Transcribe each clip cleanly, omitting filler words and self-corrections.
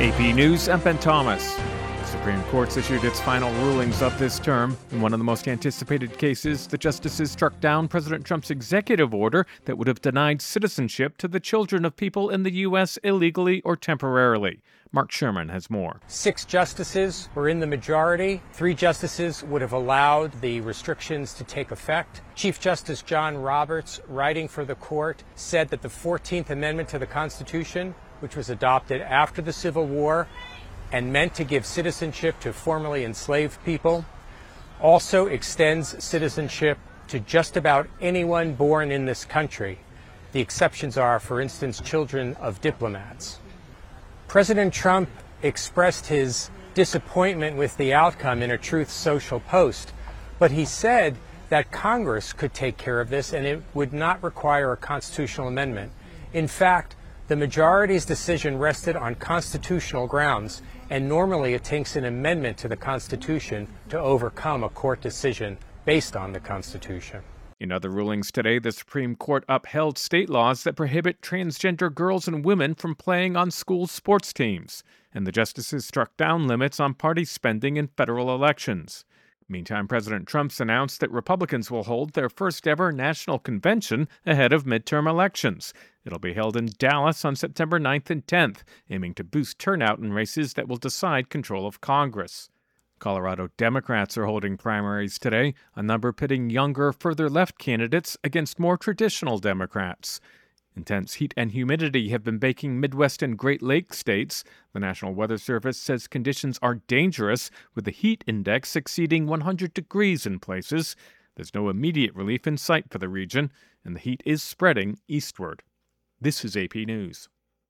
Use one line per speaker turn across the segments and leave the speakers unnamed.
AP News, I'm Ben Thomas. The Supreme Court's issued its final rulings of this term. In one of the most anticipated cases, the justices struck down President Trump's executive order that would have denied citizenship to the children of people in the U.S. illegally or temporarily. Mark Sherman has more.
6 justices were in the majority. 3 justices would have allowed the restrictions to take effect. Chief Justice John Roberts, writing for the court, said that the 14th Amendment to the Constitution, which was adopted after the Civil War and meant to give citizenship to formerly enslaved people, also extends citizenship to just about anyone born in this country. The exceptions are, for instance, children of diplomats. President Trump expressed his disappointment with the outcome in a Truth Social post, but he said that Congress could take care of this and it would not require a constitutional amendment. In fact, the majority's decision rested on constitutional grounds, and normally it takes an amendment to the Constitution to overcome a court decision based on the Constitution.
In other rulings today, the Supreme Court upheld state laws that prohibit transgender girls and women from playing on school sports teams, and the justices struck down limits on party spending in federal elections. Meantime, President Trump's announced that Republicans will hold their first-ever national convention ahead of midterm elections. It'll be held in Dallas on September 9th and 10th, aiming to boost turnout in races that will decide control of Congress. Colorado Democrats are holding primaries today, a number pitting younger, further-left candidates against more traditional Democrats. Intense heat and humidity have been baking Midwest and Great Lakes states. The National Weather Service says conditions are dangerous, with the heat index exceeding 100 degrees in places. There's no immediate relief in sight for the region, and the heat is spreading eastward. This is AP News.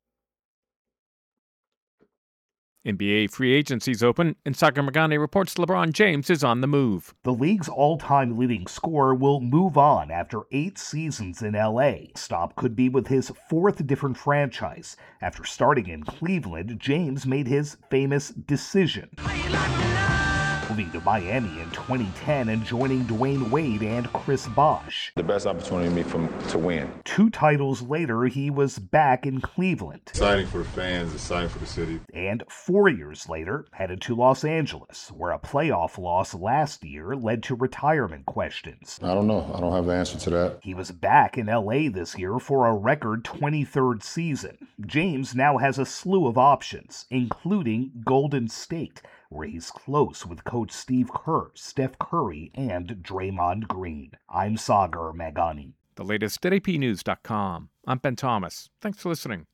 NBA free agency's open, and Sagar Meghani reports LeBron James is on the move.
The league's all-time leading scorer will move on after 8 seasons in L.A. Stop could be with his 4th different franchise. After starting in Cleveland, James made his famous decision, moving to Miami in 2010 and joining Dwayne Wade and Chris Bosh.
The best opportunity to win.
2 titles later, he was back in Cleveland.
Exciting for the fans, exciting for the city.
And 4 years later, headed to Los Angeles, where a playoff loss last year led to retirement questions.
I don't know. I don't have the answer to that.
He was back in LA this year for a record 23rd season. James now has a slew of options, including Golden State, where he's close with Coach Steve Kerr, Steph Curry, and Draymond Green. I'm Sagar Meghani.
The latest at apnews.com. I'm Ben Thomas. Thanks for listening.